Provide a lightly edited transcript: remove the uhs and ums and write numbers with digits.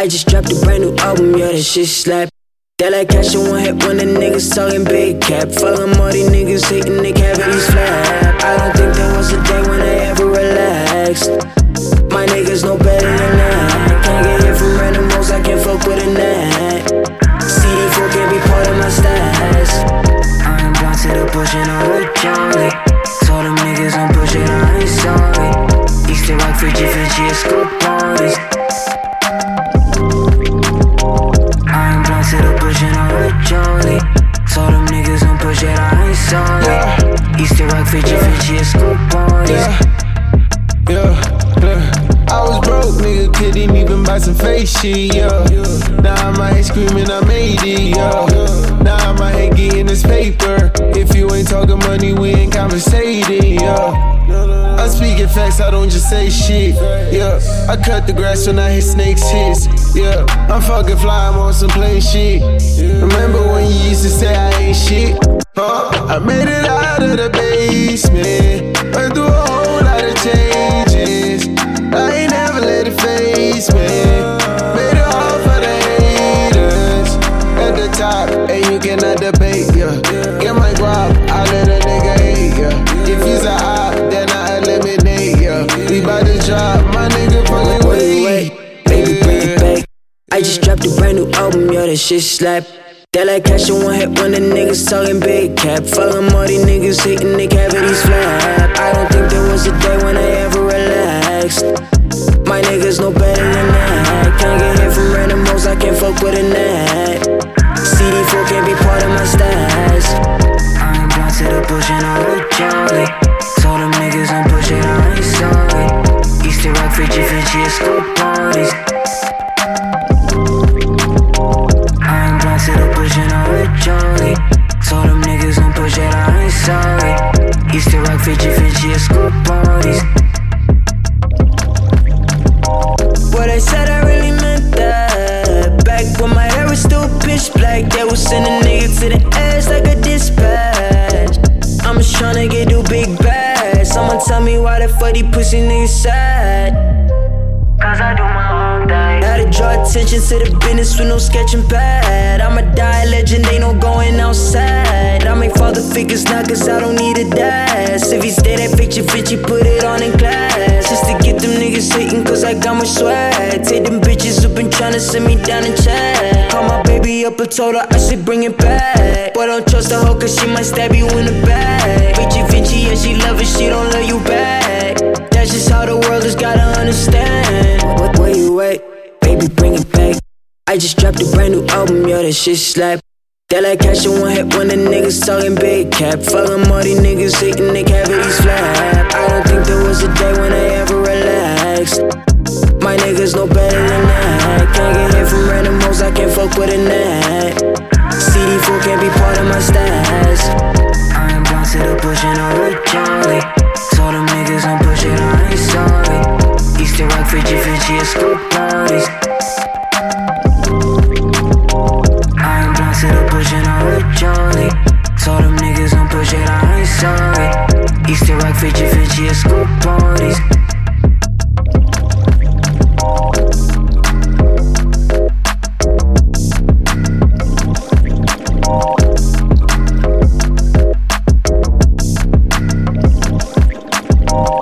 I just dropped a brand new album, yeah, that shit slap. That like cash in one hit when the niggas talking big cap. Fuckin' all these niggas hating, they cavities flap. I don't think there was a day when they ever relaxed. My niggas know better than that. Can't get hit from random hoes, I can't fuck with a net. CD4 can't be part of my stats. I am blind to the bush and I'm with Charlie. Told them niggas don't push it, I ain't sorry. Easter rock, Fiji, at school parties. I am blind to the bush and I'm with Charlie. Told them niggas don't push it, I ain't sorry. Easter rock, Fiji, at school parties. I was broke, nigga, couldn't even buy some face shit, yeah. Now I'm out here screaming, I made it, yeah. Now I'm out here getting this paper. If you ain't talking money, we ain't conversating, yeah. I speak in facts, I don't just say shit, yeah. I cut the grass when I hit snakes hiss, yeah. I'm fucking fly, I'm on some plain shit. Remember when you used to say I ain't shit? I made it out of the basement, went through a whole lot of changes. I ain't never let it face me. Made it hard for the haters at the top, and you cannot debate, yeah. Get my guap, I let a nigga hate, yeah. If you's a op, then I eliminate, yeah. We bout to drop, my nigga fucking wait. Baby, bring it back. I just dropped a brand new album, yeah, that shit slap. That like cash in one hit when the niggas talking big cap. Fuckin' all these niggas hating, they cavities flap. I don't think there was a day when they ever relaxed. My niggas know better than that. Can't get hit from random hoes, I can't fuck with a net. CD4 can't be part of my stats. I am blind to the bush and I'm with Charlie. Told them niggas don't push it, I ain't sorry. Easter rock, Fiji, at school parties. I am blind to the bush and I'm with Charlie. Told them niggas don't push it, I ain't sorry. Easter rock, Fiji, at school parties. What I said, I really meant that. Back when my hair was still pitch black, they was sending niggas to the edge like a dispatch. I'm just tryna get new big bags. Someone tell me why the fuck these pussy niggas sad. Cause I do my own thing. Had to draw attention to the business with no sketching pad. I'ma die a legend, ain't no going outside. I make father figures now cause I don't need a dash. If he's dead, that picture fit, you put it on in class. Just to get them niggas hating cause I got my swag. Take them bitches who been tryna send me down in chat. Call my baby up and told her I should bring it back. But don't trust the hoe cause she might stab you in the back. Vinci and she love it, she don't love you back. That's just how the world has gotta understand. Where you at? Baby, bring it back. I just dropped a brand new album, yeah, that shit slap. That like cash in one hit when the niggas talking big cap. Fuckin' all these niggas hating, they cavities flap. I don't think there was a day when they ever relaxed. My niggas know better than that. Can't get hit from random hoes, I can't fuck with a net. CD4 can't be part of my stats. I am blind to the bush and I'm with Charlie. Told them niggas don't push it, I ain't sorry. Easter rock, Fiji, at school parties. I am blind to the bush and I'm with Charlie. Told them niggas don't push it, I ain't sorry. Easter rock, Fiji, at school